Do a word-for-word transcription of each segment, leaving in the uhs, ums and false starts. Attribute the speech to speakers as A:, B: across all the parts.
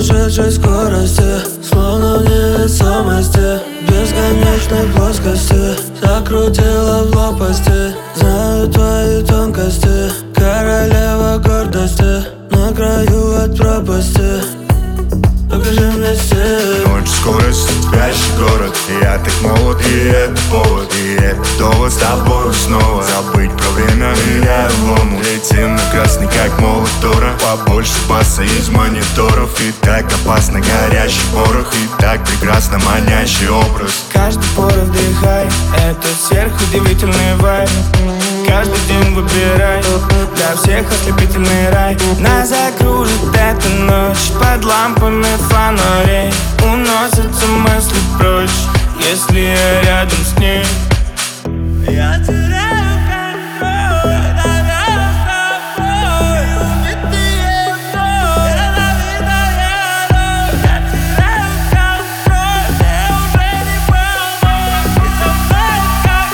A: сумасшедшей скорости, словно в невесомости, бесконечной плоскости, закрутила в лопасти. Знаю твои тонкости, королева гордости, на краю от пропасти. Покажи мне стиль.
B: Ночь, скорость, спящий город. Я так молод, и это повод. И это довод с тобой снова забыть про время, меня в лому. Летим на красный, как молот Тора. Побольше баса из мониторов. И так опасно горящий порох. И так прекрасно манящий образ.
C: Каждый пору вдыхай, это сверхудивительный вайб. Каждый день выбирай, для всех ослепительный рай. Нас закружит эта ночь под лампами фонарей. Уносятся мысли прочь, если я рядом с ней. Я теряю контроль, теряю с тобой. Убитые вновь, ненавидная ночь. Я теряю контроль, мне уже не помочь. И со мной как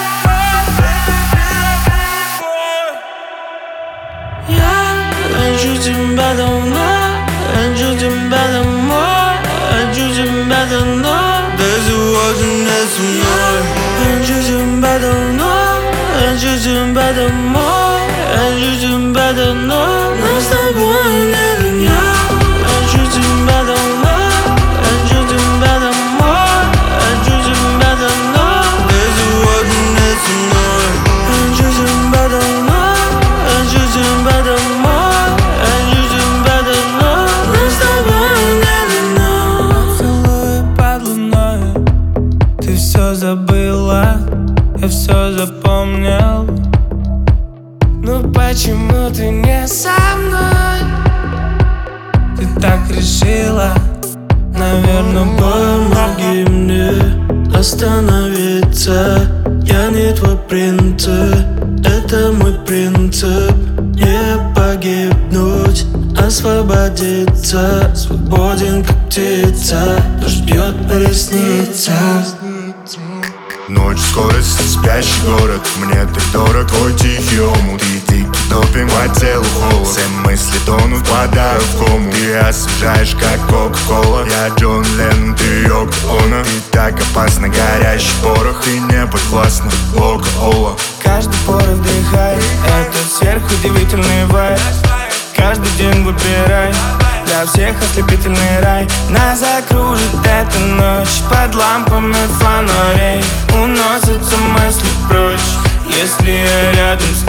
C: кровь,
A: Я хочу тебя давно, хочу тебя домой, хочу тебя давно, да сегодня не со мной. Хочу тебя давно, хочу тебя домой, хочу тебя давно, но с тобой не меня. Хочу тебя давно, хочу тебя домой, хочу тебя давно, да сегодня не со мной. Хочу тебя давно, хочу тебя домой, хочу тебя давно, но с тобой не меня.
C: Целую под луной, ты все забыла, я все запомнил. Ну почему ты не со мной? Ты так решила, наверное,
A: Помоги мне остановиться. Я не твой принцип, это мой принцип. Не погибнуть, освободиться. Свободен, как птица, дождь бьет по ресницам.
B: Ночь, скорость, спящий город. Мне ты дорог, твой тихий омут. И дикий допинг по телу холод. Все мысли тонут, впадаю в кому. Ты освежаешь, как кока-кола. Я Джон Леннон, ты Йоко Оно. Ты так опасно, горящий порох. Ты не подвластна, Лока-Ола.
C: каждый пору вдыхай, это сверхудивительный вайб. Каждый день выбирай, для всех ослепительный рай. Нас закружит эта ночь под лампами фонарей. Уносятся мысли прочь, если я рядом с